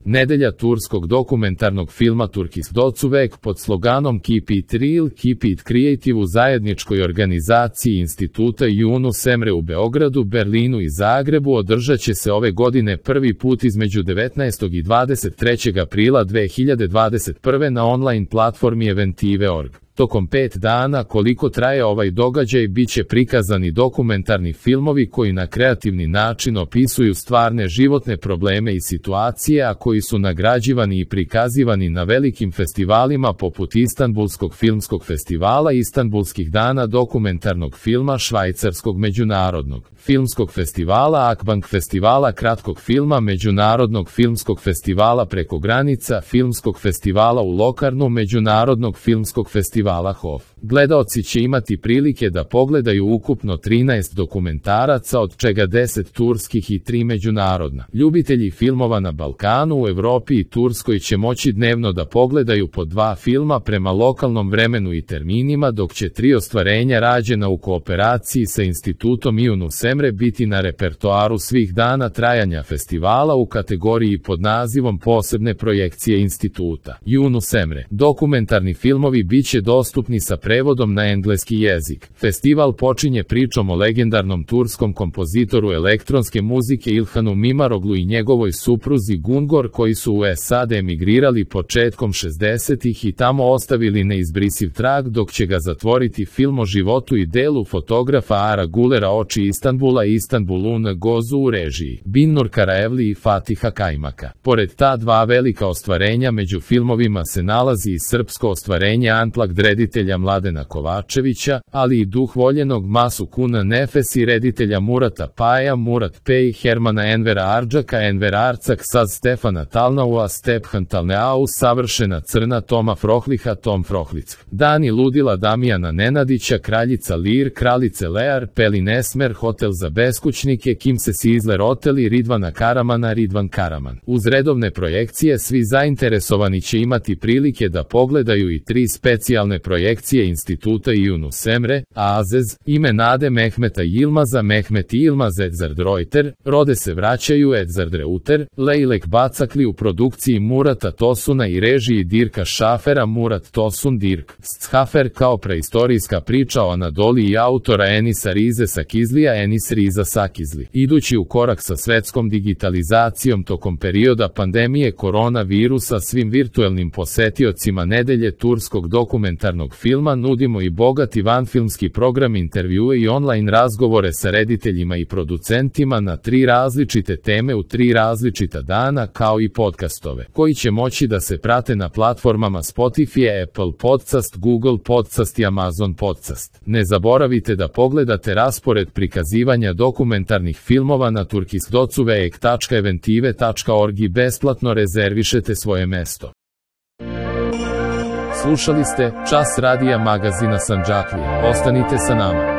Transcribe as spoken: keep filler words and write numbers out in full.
Nedelja turskog dokumentarnog filma Turkisk Docuvek pod sloganom Keep it real, keep it creative u zajedničkoj organizaciji Instituta Yunus Emre u Beogradu, Berlinu i Zagrebu održat će se ove godine prvi put između devetnaestog i dvadeset trećeg aprila dve hiljade dvadeset prve na online platformi eventive tačka org. Tokom pet dana koliko traje ovaj događaj bit će prikazani dokumentarni filmovi koji na kreativni način opisuju stvarne životne probleme i situacije, a koji su nagrađivani i prikazivani na velikim festivalima poput Istanbulskog filmskog festivala, Istanbulskih dana dokumentarnog filma, Švajcarskog međunarodnog filmskog festivala, Akbank festivala kratkog filma, Međunarodnog filmskog festivala preko granica, Filmskog festivala u Lokarnu, Međunarodnog filmskog festivala Hof. Gledaoci će imati prilike da pogledaju ukupno trinaest dokumentaraca, od čega deset turskih i tri međunarodna. Ljubitelji filmova na Balkanu, u Evropi i Turskoj će moći dnevno da pogledaju po dva filma prema lokalnom vremenu i terminima, dok će tri ostvarenja rađena u kooperaciji sa Institutom Yunus Emre biti na repertoaru svih dana trajanja festivala u kategoriji pod nazivom Posebne projekcije Instituta Yunus Emre. Dokumentarni filmovi bit će dostupni sa prevodom na engleski jezik. Festival počinje pričom o legendarnom turskom kompozitoru elektronske muzike Ilhanu Mimaroglu i njegovoj supruzi Gungor, koji su u S A D emigrirali početkom šezdesetih i tamo ostavili neizbrisiv trag, dok će ga zatvoriti film o životu i delu fotografa Ara Gulera Oči Istanbula i Istanbulun Gozu u režiji Binnur Karaevli i Fatiha Kajmaka. Pored ta dva velika ostvarenja među filmovima se nalazi i srpsko ostvarenje Unplugged reditelja Mladena Kovačevića, ali i Duh voljenog Masukuna Nefes i reditelja Murata Paja, Murat Pej, Hermana Envera Ardžaka, Enver Arcak, Saz Stefana Talnaua, Stephan Talneau, Savršena crna Toma Frohliha, Tom Frohlic. Dani ludila Damijana Nenadića, Kraljica Lir, Kraljice Lear, Pelin Esmer, Hotel za beskućnike, Kimse Sizler Hotel i Ridvana Karamana, Ridvan Karaman. Uz redovne projekcije svi zainteresovani će imati prilike da pogledaju i tri specijalne projekcije Instituta Yunus Emre, Azez, Ime Nade Mehmeta Yilmaza, Mehmet Yilmaz Edzard Reuter, Rode se vraćaju Edzard Reuter, Leylek Bacakli u produkciji Murata Tosuna i režiji Dirka Šafera, Murat Tosun Dirk Schafer, kao preistorijska priča o Anadoli i autora Enisa Rize Sakizlija, Enis Riza Sakizli. Idući u korak sa svetskom digitalizacijom tokom perioda pandemije koronavirusa, svim virtuelnim posetiocima nedelje turskog dokumentarnog filma nudimo i bogati vanfilmski program, intervjue i online razgovore sa rediteljima i producentima na tri različite teme u tri različita dana, kao i podcastove, koji će moći da se prate na platformama Spotify, Apple Podcast, Google Podcast i Amazon Podcast. Ne zaboravite da pogledate raspored prikazivanja dokumentarnih filmova na turkisk docuvek tačka eventive tačka org i besplatno rezervišete svoje mesto. Slušali ste Čas radija magazina Sandžaklija. Ostanite sa nama.